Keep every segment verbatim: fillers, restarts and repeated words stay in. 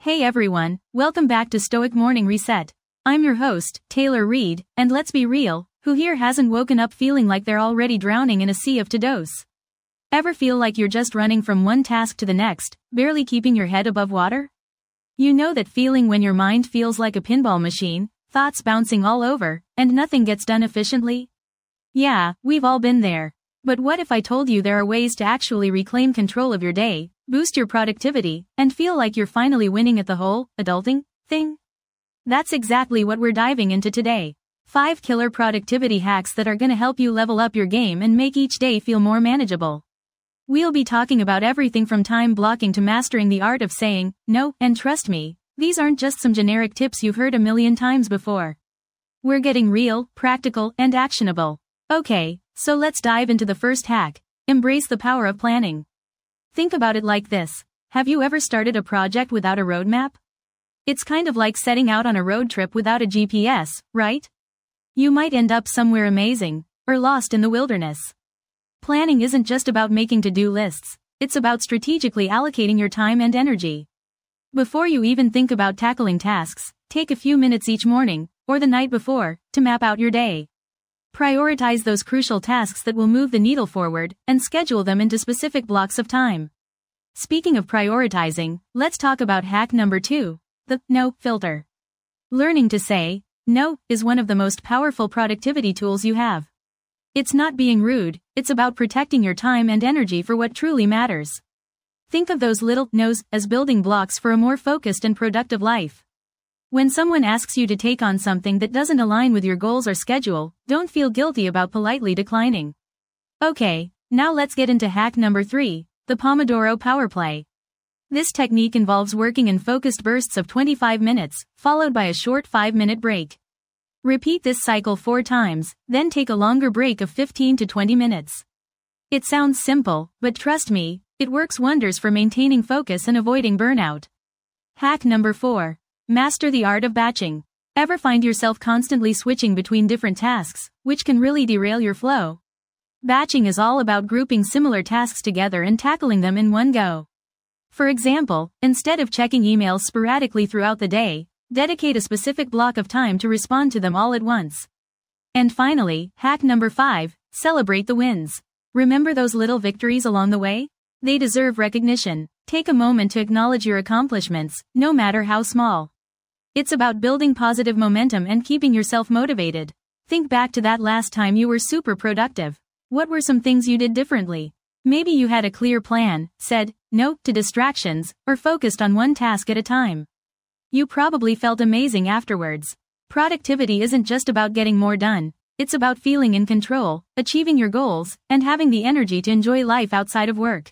Hey everyone, welcome back to Stoic Morning Reset. I'm your host, Taylor Reed, and let's be real, who here hasn't woken up feeling like they're already drowning in a sea of to-dos? Ever feel like you're just running from one task to the next, barely keeping your head above water? You know that feeling when your mind feels like a pinball machine, thoughts bouncing all over, and nothing gets done efficiently? Yeah, we've all been there. But what if I told you there are ways to actually reclaim control of your day, boost your productivity, and feel like you're finally winning at the whole adulting thing? That's exactly what we're diving into today. Five killer productivity hacks that are gonna help you level up your game and make each day feel more manageable. We'll be talking about everything from time blocking to mastering the art of saying no, and trust me, these aren't just some generic tips you've heard a million times before. We're getting real, practical, and actionable. Okay, so let's dive into the first hack. Embrace the power of planning. Think about it like this. Have you ever started a project without a roadmap? It's kind of like setting out on a road trip without a G P S, right? You might end up somewhere amazing, or lost in the wilderness. Planning isn't just about making to-do lists, it's about strategically allocating your time and energy. Before you even think about tackling tasks, take a few minutes each morning, or the night before, to map out your day. Prioritize those crucial tasks that will move the needle forward, and schedule them into specific blocks of time. Speaking of prioritizing, let's talk about hack number two, the no filter. Learning to say no is one of the most powerful productivity tools you have. It's not being rude, it's about protecting your time and energy for what truly matters. Think of those little no's as building blocks for a more focused and productive life. When someone asks you to take on something that doesn't align with your goals or schedule, don't feel guilty about politely declining. Okay, now let's get into hack number three, the Pomodoro Power Play. This technique involves working in focused bursts of twenty-five minutes, followed by a short five minute break. Repeat this cycle four times, then take a longer break of fifteen to twenty minutes. It sounds simple, but trust me, it works wonders for maintaining focus and avoiding burnout. Hack number four. Master the art of batching. Ever find yourself constantly switching between different tasks, which can really derail your flow? Batching is all about grouping similar tasks together and tackling them in one go. For example, instead of checking emails sporadically throughout the day, dedicate a specific block of time to respond to them all at once. And finally, hack number five, celebrate the wins. Remember those little victories along the way? They deserve recognition. Take a moment to acknowledge your accomplishments, no matter how small. It's about building positive momentum and keeping yourself motivated. Think back to that last time you were super productive. What were some things you did differently? Maybe you had a clear plan, said no to distractions, or focused on one task at a time. You probably felt amazing afterwards. Productivity isn't just about getting more done. It's about feeling in control, achieving your goals, and having the energy to enjoy life outside of work.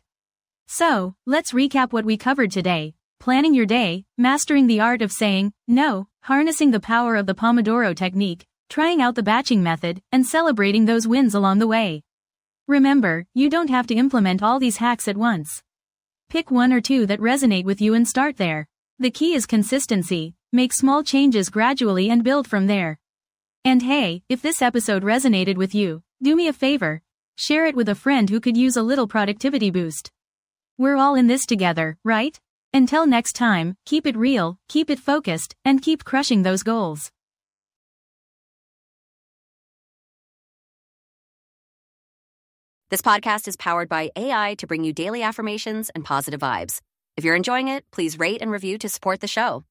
So, let's recap what we covered today. Planning your day, mastering the art of saying no, harnessing the power of the Pomodoro technique, trying out the batching method, and celebrating those wins along the way. Remember, you don't have to implement all these hacks at once. Pick one or two that resonate with you and start there. The key is consistency. Make small changes gradually and build from there. And hey, if this episode resonated with you, do me a favor. Share it with a friend who could use a little productivity boost. We're all in this together, right? Until next time, keep it real, keep it focused, and keep crushing those goals. This podcast is powered by A I to bring you daily affirmations and positive vibes. If you're enjoying it, please rate and review to support the show.